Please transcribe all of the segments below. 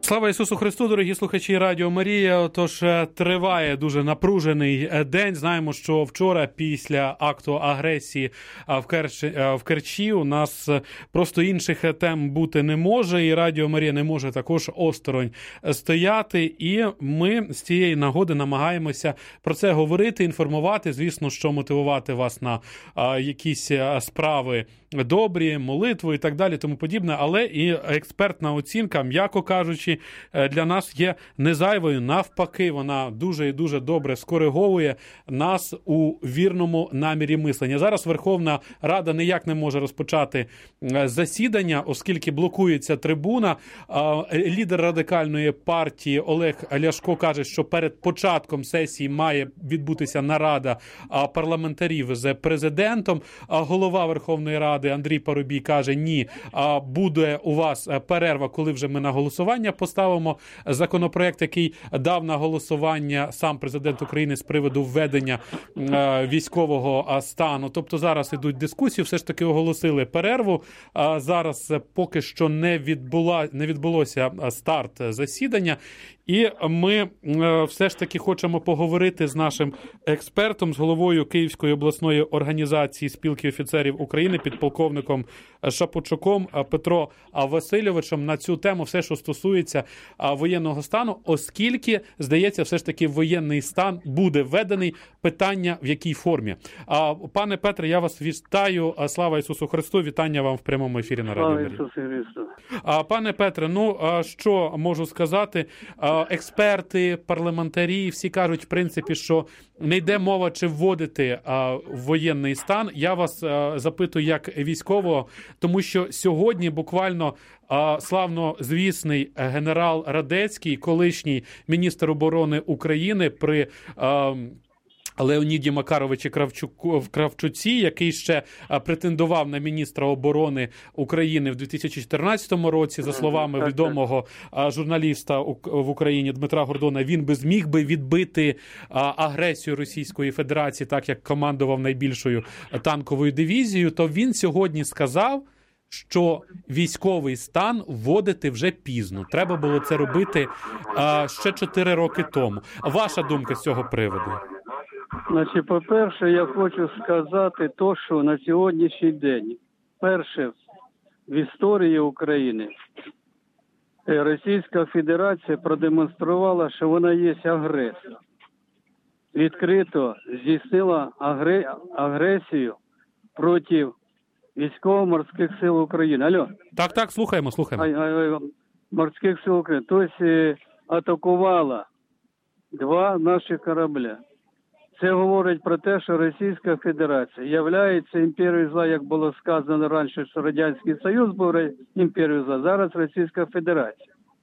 Слава Ісусу Христу, дорогі слухачі Радіо Марія. Отож, триває дуже напружений день. Знаємо, що вчора після акту агресії в Керчі у нас просто інших тем бути не може, і Радіо Марія не може також осторонь стояти. І ми з цієї нагоди намагаємося про це говорити, інформувати, звісно, що мотивувати вас на якісь справи добрі, молитву і так далі, тому подібне, але і експертна оцінка, м'яко кажучи, для нас є незайвою. Навпаки, вона дуже і дуже добре скориговує нас у вірному намірі мислення. Зараз Верховна Рада ніяк не може розпочати засідання, оскільки блокується трибуна. Лідер Радикальної партії Олег Ляшко каже, що перед початком сесії має відбутися нарада парламентарів з президентом. Голова Верховної Ради Андрій Парубій каже, ні, буде у вас перерва, коли вже ми на голосування поставимо законопроект, який дав на голосування сам президент України з приводу введення військового стану. Тобто зараз ідуть дискусії, все ж таки оголосили перерву. Зараз поки що не відбулося старт засідання. І ми все ж таки хочемо поговорити з нашим експертом, з головою Київської обласної організації спілки офіцерів України, підполковником Шапочуком Петро Васильовичем на цю тему, все, що стосується воєнного стану, оскільки, здається, все ж таки воєнний стан буде введений, питання в якій формі. Пане Петре, я вас вітаю. Слава Ісусу Христу, вітання вам в прямому ефірі на Радіо Марія. Слава Ісусу Христу. Пане Петре, що можу сказати? Експерти, парламентарі, всі кажуть, в принципі, що не йде мова, чи вводити воєнний стан. Я вас запитую як військового, тому що сьогодні буквально славнозвісний генерал Радецький, колишній міністр оборони України при Леоніді Макаровичі Кравчуці, який ще претендував на міністра оборони України в 2014 році, за словами відомого журналіста в Україні Дмитра Гордона, він би зміг би відбити агресію Російської Федерації, так як командував найбільшою танковою дивізією, то він сьогодні сказав, що військовий стан вводити вже пізно. Треба було це робити ще 4 роки тому. Ваша думка з цього приводу? Значить, по-перше, я хочу сказати то, що на сьогоднішній день, перше в історії України, Російська Федерація продемонструвала, що вона є агресор. Відкрито здійснила агресію проти військово-морських сил України. Алло. Так, слухаємо. Морських сил України. Тобто атакувала 2 наші корабля. Це говорить про те, що Російська Федерація являється імперією зла, як було сказано раніше, що Радянський Союз був імперією зла, зараз Російська Федерація.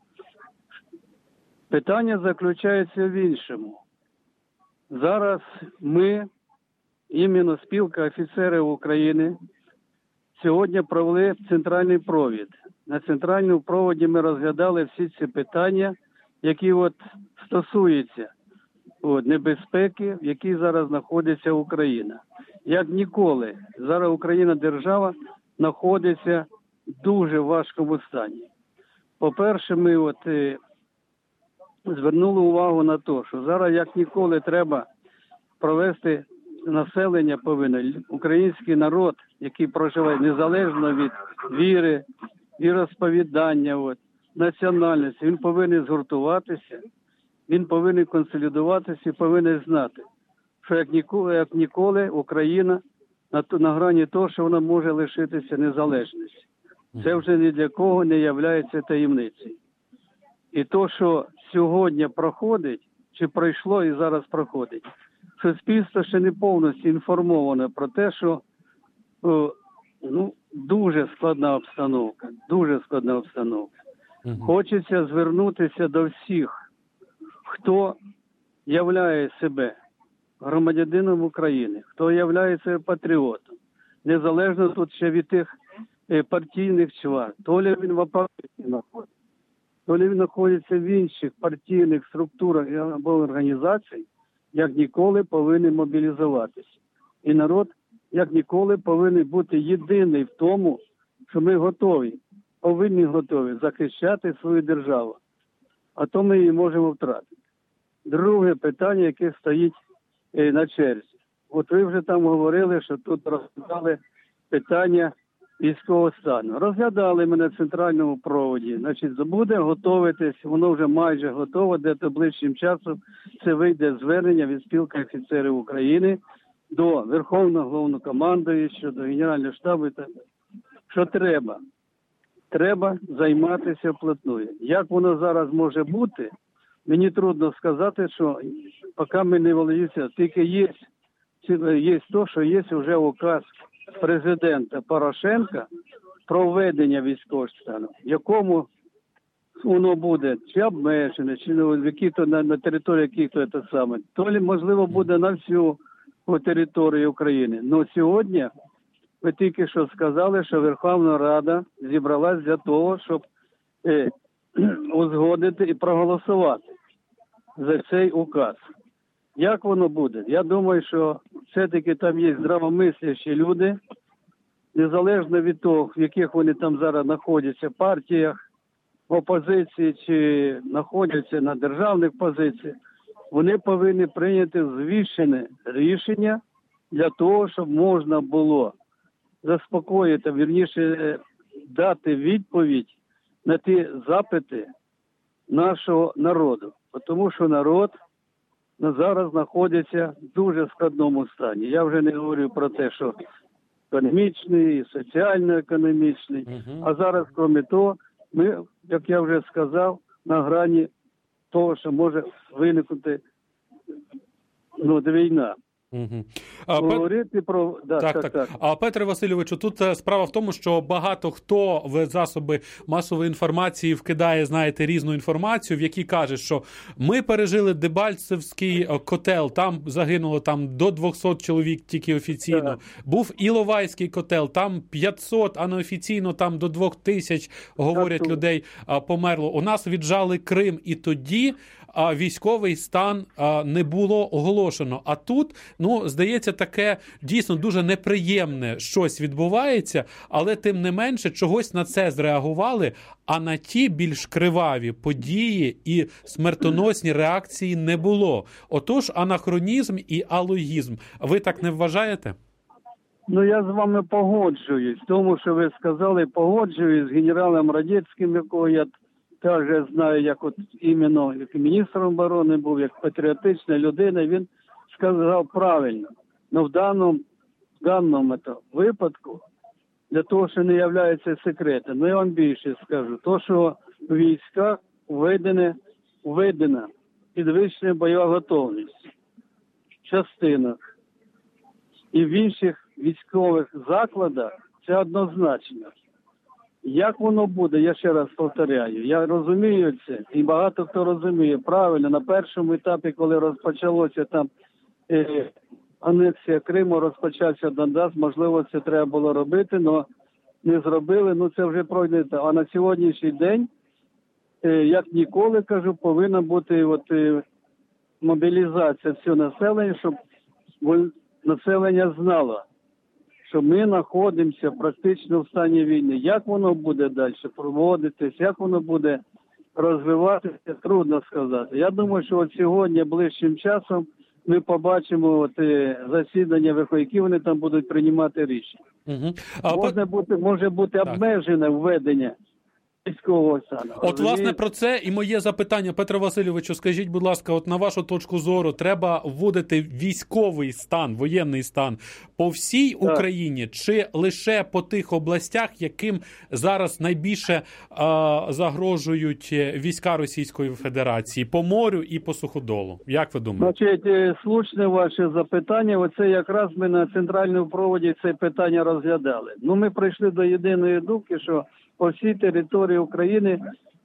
Питання заключається в іншому. Зараз ми, іменно спілка офіцерів України, сьогодні провели центральний провід. На центральному проводі ми розглядали всі ці питання, які стосуються небезпеки, в якій зараз знаходиться Україна. Як ніколи, зараз Україна держава знаходиться в дуже важкому стані. По-перше, ми звернули увагу на те, що зараз як ніколи треба провести населення повинно, український народ, який проживає незалежно від віри, віросповідання, національності, він повинен згуртуватися. Він повинен консолідуватися і повинен знати, що як ніколи Україна на грані того, що вона може лишитися незалежністю. Це вже ні для кого не є таємницею. І то, що сьогодні проходить, чи пройшло і зараз проходить, суспільство ще не повністю інформоване про те, що дуже складна обстановка. Хочеться звернутися до всіх, хто являє себе громадянином України, хто являє себе патріотом, незалежно тут ще від тих партійних чвар, то ли він в апараті знаходиться, то ли він знаходиться в інших партійних структурах або організацій, як ніколи повинен мобілізуватися. І народ, як ніколи, повинен бути єдиний в тому, що ми повинні готові захищати свою державу. а то ми її можемо втратити. Друге питання, яке стоїть на черзі. От ви вже там говорили, що тут розглядали питання військового стану. Розглядали ми на центральному проводі. Значить, буде готуватись, воно вже майже готово, де ближчим часом це вийде звернення від спілки офіцерів України до Верховного Головнокомандуючого, до Генерального штабу. Що треба? Треба займатися вплотную. Як воно зараз може бути, мені трудно сказати, що поки ми не володіємо, тільки є то, що є вже указ президента Порошенка про введення військового стану, в якому воно буде чи обмежене, чи на території яких-то це саме, то ли, можливо, буде на всю територію України. Но сьогодні ви тільки що сказали, що Верховна Рада зібралась для того, щоб узгодити і проголосувати за цей указ. Як воно буде? Я думаю, що все-таки там є здравомислящі люди, незалежно від того, в яких вони там зараз знаходяться, партіях, в опозиції чи знаходяться на державних позиціях, вони повинні прийняти взвішене рішення для того, щоб можна було заспокоїти, вірніше дати відповідь на ті запити нашого народу. Тому що народ зараз знаходиться в дуже складному стані. Я вже не говорю про те, що економічний, соціально-економічний. А зараз, крім того, ми, як я вже сказав, на грані того, що може виникнути війна. Говорити про... Так. А Петре Васильовичу, тут справа в тому, що багато хто в засоби масової інформації вкидає, знаєте, різну інформацію, в якій каже, що ми пережили Дебальцевський котел, там загинуло до 200 чоловік тільки офіційно. Так. Був Іловайський котел, там 500, а неофіційно там до 2000, говорять, людей померло. У нас віджали Крим, і тоді військовий стан не було оголошено. А тут, здається, таке дійсно дуже неприємне щось відбувається, але тим не менше чогось на це зреагували, а на ті більш криваві події і смертоносні реакції не було. Отож, анахронізм і алогізм. Ви так не вважаєте? Я з вами погоджуюсь. Тому, що ви сказали, погоджуюсь з генералом Радецьким, якого я також знаю, як іменно як міністром оборони був, як патріотична людина, він сказав правильно. Но в даному випадку, для того, що не є секретом, я вам більше скажу, то, що в військах введена підвищена бойова готовність в частинах і в інших військових закладах, це однозначно. Як воно буде, я ще раз повторяю, я розумію це, і багато хто розуміє правильно, на першому етапі, коли розпочалося там анексія Криму, розпочався Донбас, можливо, це треба було робити, але не зробили, це вже пройде. А на сьогоднішній день, як ніколи, кажу, повинна бути мобілізація всього населення, щоб населення знало, що ми знаходимося практично в стані війни. Як воно буде далі проводитись, як воно буде розвиватися, трудно сказати. Я думаю, що сьогодні, ближчим часом, ми побачимо засідання, в які вони там будуть приймати рішення. Може бути обмежене введення військового стану. Власне, про це і моє запитання. Петро Васильовичу, скажіть, будь ласка, на вашу точку зору, треба вводити військовий стан, воєнний стан по всій Україні, чи лише по тих областях, яким зараз найбільше загрожують війська Російської Федерації, по морю і по суходолу? Як ви думаєте? Значить, слушне ваше запитання. Оце якраз ми на центральному проводі це питання розглядали. Ми прийшли до єдиної думки, що по всій території України,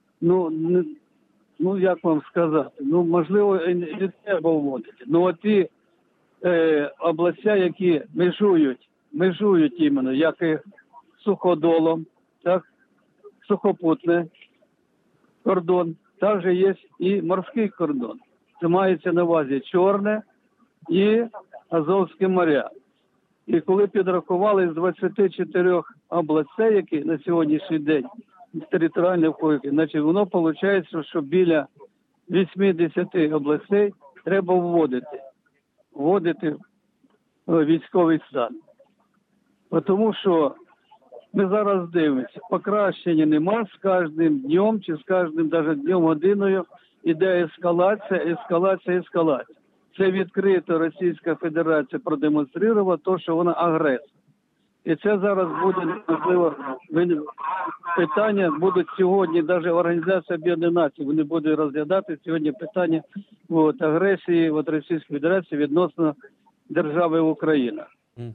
як вам сказати, можливо, не треба вводити. Ті областя, які межують іменно, як і суходолом, так, сухопутний кордон, також є і морський кордон. Це мається на увазі Чорне і Азовське моря. І коли підрахували з 24 областей, які на сьогоднішній день територіально входять, значить воно виходить, що біля 80 областей треба вводити військовий стан. Тому що ми зараз дивимося, покращення нема, з кожним днем чи з кожним навіть днем, годиною іде ескалація. Це відкрито Російська Федерація продемонструвала те, що вона агресор. І це зараз буде, можливо, питання будуть сьогодні, навіть Організація Об'єднаних Націй, вони будуть розглядати сьогодні питання агресії Російської Федерації відносно держави Україна.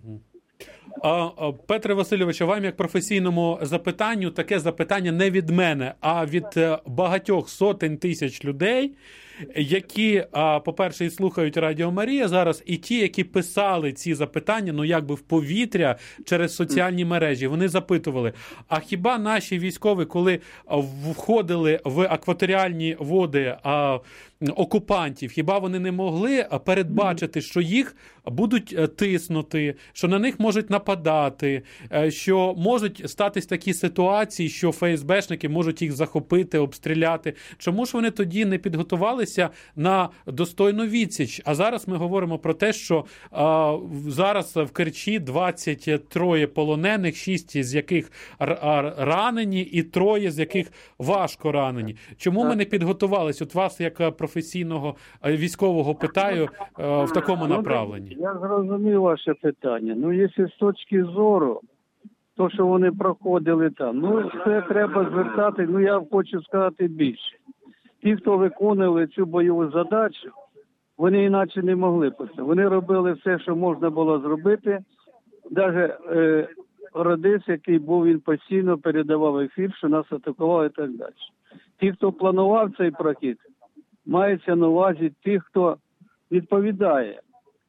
Петре Васильовичу, вам як професійному запитанню, таке запитання не від мене, а від багатьох сотень тисяч людей, які, по-перше, і слухають Радіо Марія зараз, і ті, які писали ці запитання, якби в повітря через соціальні мережі. Вони запитували, а хіба наші військові, коли входили в акваторіальні води окупантів, хіба вони не могли передбачити, що їх будуть тиснути, що на них можуть нападати, що можуть статись такі ситуації, що ФСБшники можуть їх захопити, обстріляти? Чому ж вони тоді не підготувалися на достойну відсіч? А зараз ми говоримо про те, що зараз в Керчі 23 полонених, 6 з яких ранені і 3 з яких важко ранені. Чому ми не підготувалися? От вас, як професійного військового, питаю в такому направленні. Я зрозумів ваше питання. Якщо з точки зору, то, що вони проходили там, це треба звертати, я хочу сказати більше. Ті, хто виконували цю бойову задачу, вони іначе не могли писати. Вони робили все, що можна було зробити. Навіть Радис, який був, він постійно передавав ефір, що нас атакували і так далі. Ті, хто планував цей прохід, мається на увазі тих, хто відповідає.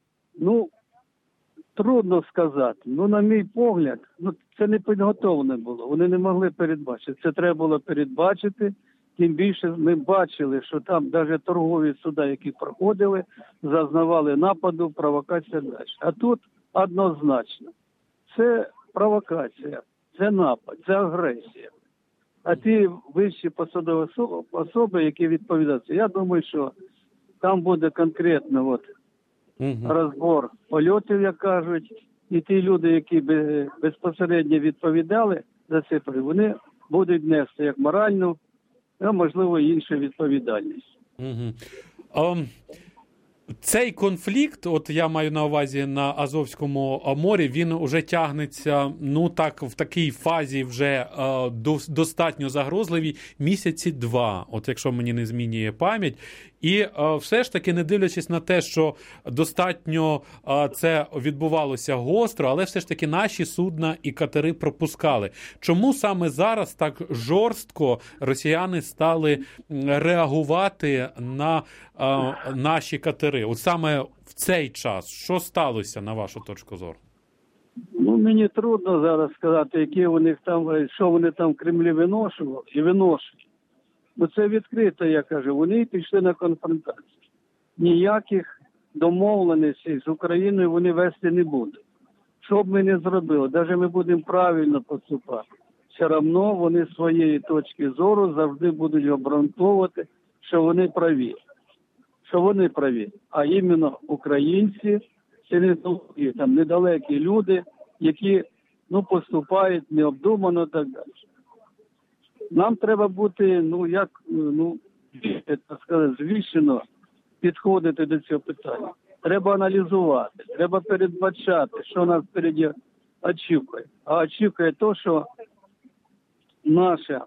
Трудно сказати. На мій погляд, це не підготовлено було. Вони не могли передбачити. Це треба було передбачити. Тим більше ми бачили, що там навіть торгові суда, які проходили, зазнавали нападу, провокації і так далі. А тут однозначно. Це провокація, це напад, це агресія. А ті вищі посадові особи, які відповідають, я думаю, що там буде конкретно розбор польотів, як кажуть, і ті люди, які безпосередньо відповідали за це, вони будуть нести як моральну, а можливо іншу відповідальність. Цей конфлікт, я маю на увазі на Азовському морі, він уже тягнеться, в такій фазі вже достатньо загрозливій, місяці 2, якщо мені не змінює пам'ять. І все ж таки, не дивлячись на те, що достатньо це відбувалося гостро, але все ж таки наші судна і катери пропускали. Чому саме зараз так жорстко росіяни стали реагувати на наші катери? От саме в цей час. Що сталося, на вашу точку зору? Мені трудно зараз сказати, які у них там, що вони там в Кремлі виношували і виношують. Це відкрито, я кажу. Вони пішли на конфронтацію. Ніяких домовленостей з Україною вони вести не будуть. Що б ми не зробили, навіть ми будемо правильно поступати, все одно вони з своєї точки зору завжди будуть обґрунтовувати, що вони праві. А іменно українці, це не там недалекі люди, які поступають необдумано і так далі. Нам треба бути, звіщено підходити до цього питання. Треба аналізувати, треба передбачати, що нас впереді очікує. А очікує те, що наша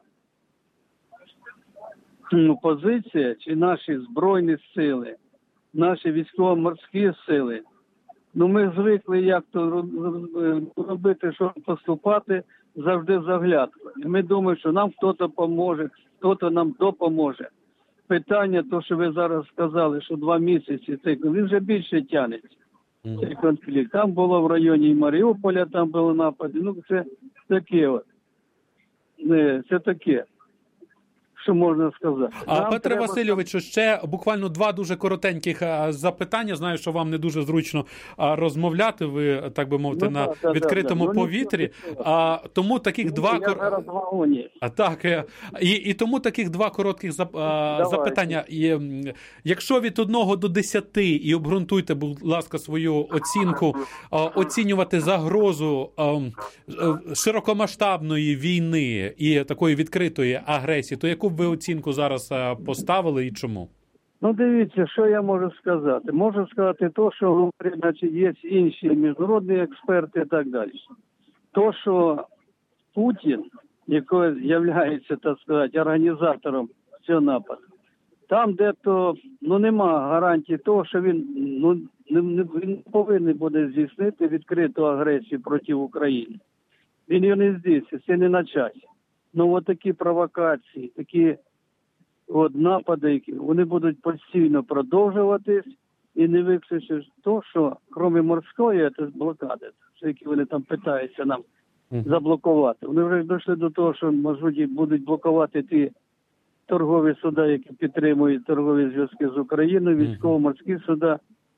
позиція, чи наші Збройні сили, наші військово-морські сили, ми звикли як то робити, що поступати, завжди заглядкою. І ми думаємо, що нам хтось поможе, хтось нам допоможе. Питання, то, що ви зараз сказали, що 2 місяці, він вже більше тягнеться, цей конфлікт. Там було в районі Маріуполя, там були напади. Це таке. Це таке. що можна сказати. Петре Васильовичу, ще буквально два дуже коротеньких запитання. Знаю, що вам не дуже зручно розмовляти, ви, так би мовити, на відкритому повітрі. Тому таких два... Я зараз в вагоні. Так, і тому таких два коротких запитання. Якщо від 1 до 10, і обґрунтуйте, будь ласка, свою оцінку, оцінювати загрозу широкомасштабної війни і такої відкритої агресії, то яку б ви оцінку зараз поставили і чому? Ну, дивіться, що я можу сказати. Можу сказати те, що говорять, значить, є інші міжнародні експерти і так далі. То, що Путін, який є, так сказати, організатором цього нападу, там де-то, нема гарантії того, що він, він повинен буде здійснити відкриту агресію проти України. Він її не здійснить, це не на часі. От такі провокації, такі напади, які вони будуть постійно продовжуватись, і не виключиш то, що крім морської блокади, які вони там питаються нам заблокувати, вони вже дійшли до того, що, можливо, будуть блокувати ті торгові суда, які підтримують торгові зв'язки з Україною, військово-морські суда.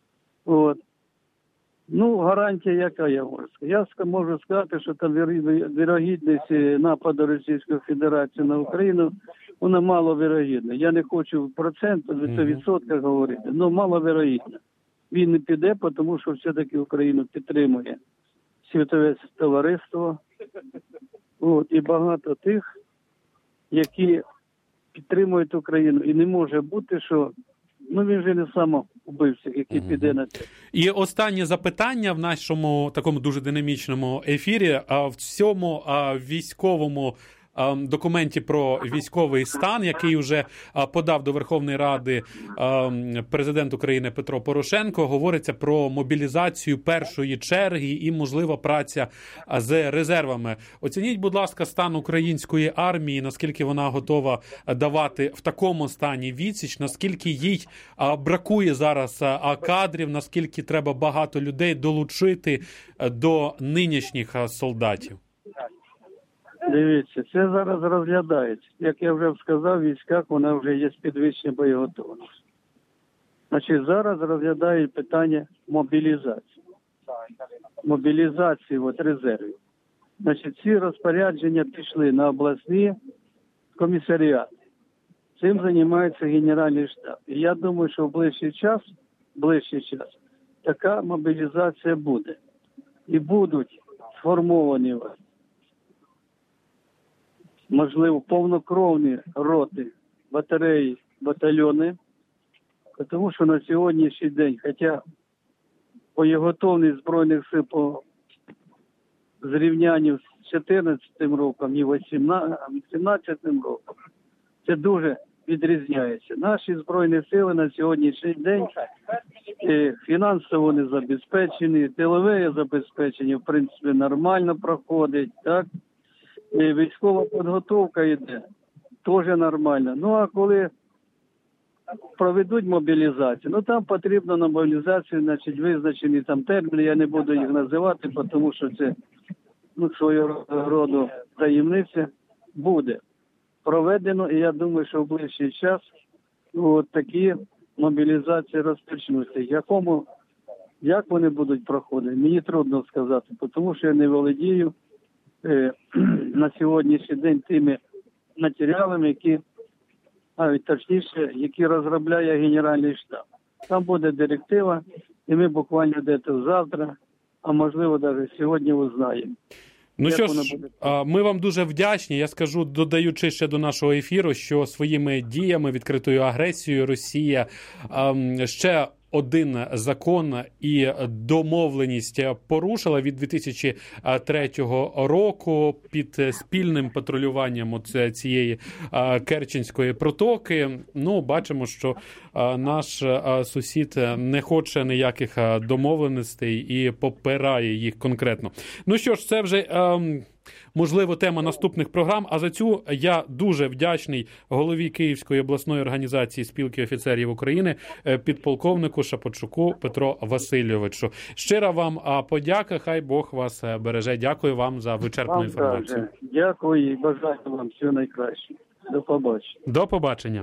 Гарантія яка я можу сказати? Я можу сказати, що там вірогідність нападу Російської Федерації на Україну, вона маловірогідна. Я не хочу в процентах, відсотках говорити, але маловірогідна. Він не піде, тому що все-таки Україну підтримує світове товариство. І багато тих, які підтримують Україну. І не може бути, що він же не самоубивця, який піде на це. І останнє запитання в нашому такому дуже динамічному ефірі. В цьому військовому документі про військовий стан, який вже подав до Верховної Ради президент України Петро Порошенко, говориться про мобілізацію першої черги і, можливо, праця з резервами. Оцініть, будь ласка, стан української армії, наскільки вона готова давати в такому стані відсіч, наскільки їй бракує зараз кадрів, наскільки треба багато людей долучити до нинішніх солдатів. Дивіться, це зараз розглядається. Як я вже сказав, в військах вона вже є підвищення боєготовності. Значить, зараз розглядають питання мобілізації. Мобілізації резервів. Значить, ці розпорядження пішли на обласні комісаріати. Цим займається Генеральний штаб. І я думаю, що в ближчий час така мобілізація буде. І будуть сформовані, можливо, повнокровні роти, батареї, батальйони, тому що на сьогоднішній день, хоча боєготовність Збройних сил по зрівнянню з 2014 роком і 2018 роком, це дуже відрізняється. Наші Збройні сили на сьогоднішній день фінансово не забезпечені, тилове забезпечення, в принципі, нормально проходить, так? Військова підготовка йде, теж нормально. А коли проведуть мобілізацію, там потрібно на мобілізацію, значить, визначені там терміни, я не буду їх називати, тому що це свого роду таємниця буде проведено, і я думаю, що в ближчий час такі мобілізації розпочнуться. Як вони будуть проходити, мені трудно сказати, тому що я не володію на сьогоднішній день тими матеріалами, які розробляє Генеральний штаб. Там буде директива, і ми буквально десь завтра, а можливо навіть сьогодні узнаємо. Що ж, ми вам дуже вдячні. Я скажу, додаючи ще до нашого ефіру, що своїми діями, відкритою агресією Росія ще один закон і домовленість порушила від 2003 року під спільним патрулюванням цієї Керченської протоки. Бачимо, що наш сусід не хоче ніяких домовленостей і попирає їх конкретно. Що ж, це вже можливо, тема наступних програм, а за цю я дуже вдячний голові Київської обласної організації спілки офіцерів України, підполковнику Шапочуку Петру Васильовичу. Щира вам подяка, хай Бог вас береже. Дякую вам за вичерпну інформацію. Дякую і бажаю вам всього найкращого. До побачення. До побачення.